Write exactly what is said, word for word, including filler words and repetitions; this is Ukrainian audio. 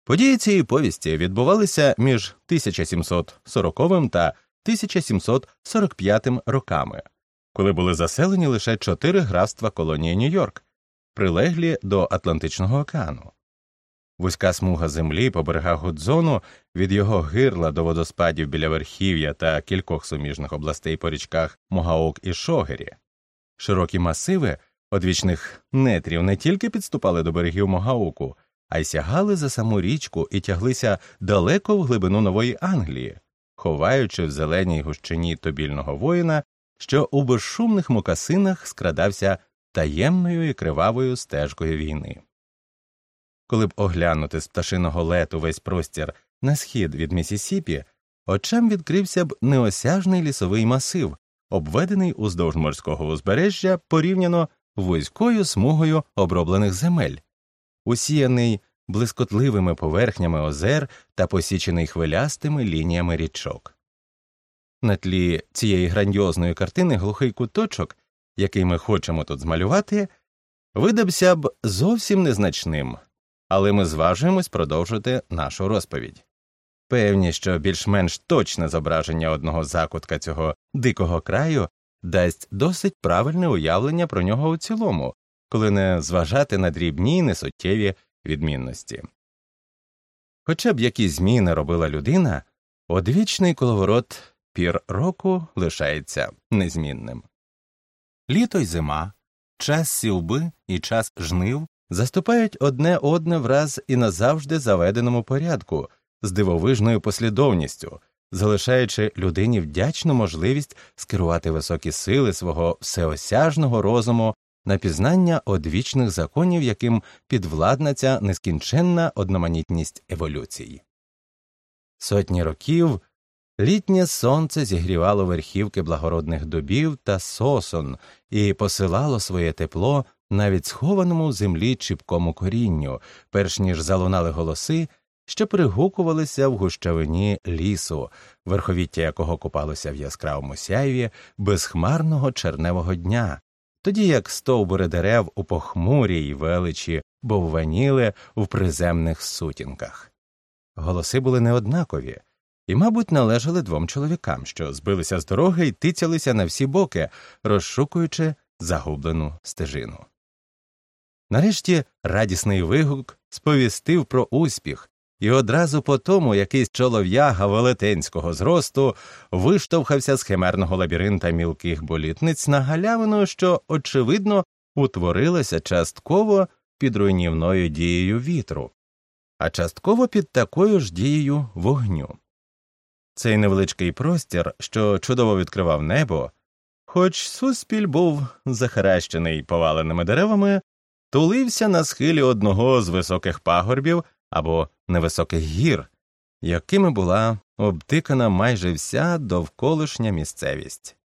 Події цієї повісті відбувалися між тисяча сімсот сороковим та тисяча сімсот сорок п'ятим роками, коли були заселені лише чотири графства колонії Нью-Йорк, прилеглі до Атлантичного океану. Вузька смуга землі по берегах Гудзону від його гирла до водоспадів біля верхів'я та кількох суміжних областей по річках Могаок і Шогері. Широкі масиви одвічних нетрів не тільки підступали до берегів Могауку, а й сягали за саму річку і тяглися далеко в глибину Нової Англії, ховаючи в зеленій гущині тобільного воїна, що у безшумних мокасинах скрадався таємною і кривавою стежкою війни. Коли б оглянути з пташиного лету весь простір на схід від Міссісіпі, очам відкрився б неосяжний лісовий масив, обведений уздовж морського узбережжя порівняно вузькою смугою оброблених земель, усіяний блискотливими поверхнями озер та посічений хвилястими лініями річок. На тлі цієї грандіозної картини глухий куточок, який ми хочемо тут змалювати, видався б зовсім незначним, але ми зважуємось продовжити нашу розповідь. Певні, що більш-менш точне зображення одного закутка цього дикого краю дасть досить правильне уявлення про нього у цілому, коли не зважати на дрібні й несуттєві відмінності. Хоча б які зміни робила людина, одвічний коловорот пір року лишається незмінним. Літо й зима, час сівби і час жнив заступають одне одне враз і назавжди заведеному порядку, з дивовижною послідовністю, залишаючи людині вдячну можливість скерувати високі сили свого всеосяжного розуму на пізнання одвічних законів, яким підвладна ця нескінченна одноманітність еволюції. Сотні років літнє сонце зігрівало верхівки благородних дубів та сосон і посилало своє тепло навіть схованому в землі чіпкому корінню, перш ніж залунали голоси, що перегукувалися в гущавині лісу, верховіття якого купалося в яскравому сяйві безхмарного черневого дня, тоді як стовбури дерев у похмурій величі бовваніли в приземних сутінках. Голоси були неоднакові і, мабуть, належали двом чоловікам, що збилися з дороги й тицялися на всі боки, розшукуючи загублену стежину. Нарешті радісний вигук сповістив про успіх, і одразу по тому якийсь чолов'яга велетенського зросту виштовхався з химерного лабіринта мілких болітниць на галявину, що, очевидно, утворилася частково під руйнівною дією вітру, а частково під такою ж дією вогню. Цей невеличкий простір, що чудово відкривав небо, хоч суспіль був захаращений поваленими деревами, тулився на схилі одного з високих пагорбів або невисоких гір, якими була обтикана майже вся довколишня місцевість.